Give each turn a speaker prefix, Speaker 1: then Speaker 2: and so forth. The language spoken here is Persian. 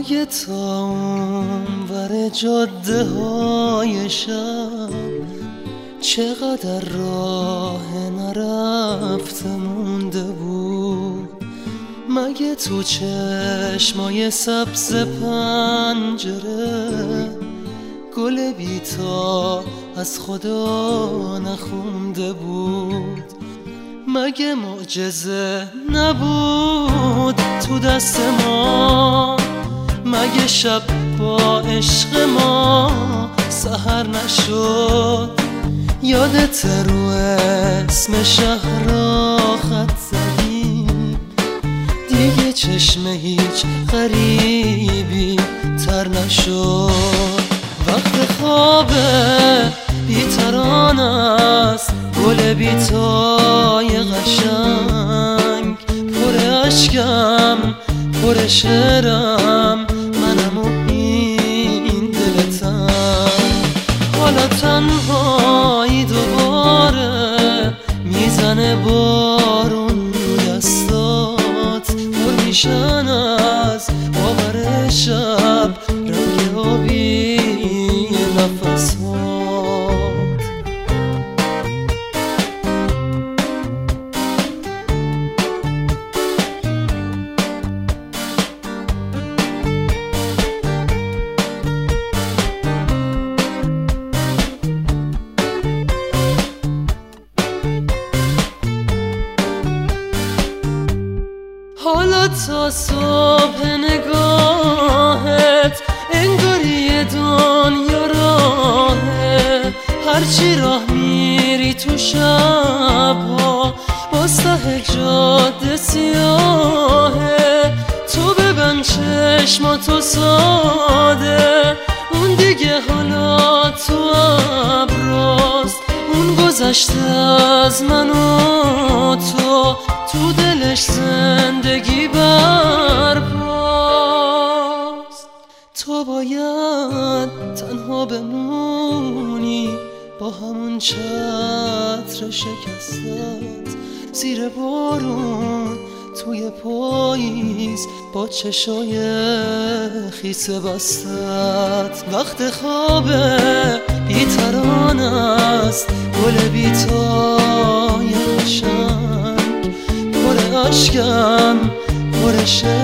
Speaker 1: مگه تا اونور جاده های شب چقدر راه نرفته مونده بود؟ مگه تو چشمای سبز پنجره گل بیتا از خدا نخونده بود؟ مگه معجزه نبود تو دست ما؟ مگه شب با عشق ما سحر نشد؟ یادت رو اسم شهر را خط زدی؟ دیگه چشم هیچ غریبی تر نشد. وقت خوابه بی‌تران است گل بیتای قشنگ، پر اشکم پر شعرم منم و این دلتم. حالا تنهایی دوباره میزنه بارون رو دستات، پر میشن از باور شب رنگ آبی نفسات. حالا تا صبح نگاهت انگاری دنیا راهه، هرچی راه میری تو شبها باز ته جاده سیاهه. تو ببند چشماتو ساده، اون دیگه حالا تو ابراست، اون گذشته از من و تو دلش زندگی برپاست. تو باید تنها بمونی با همون چتر شکستت زیر بارون توی پاییز با چشای خیس بستت. وقت خوابه بی‌تران است گل بیتای قشنگ، پر اشکم پر شعرم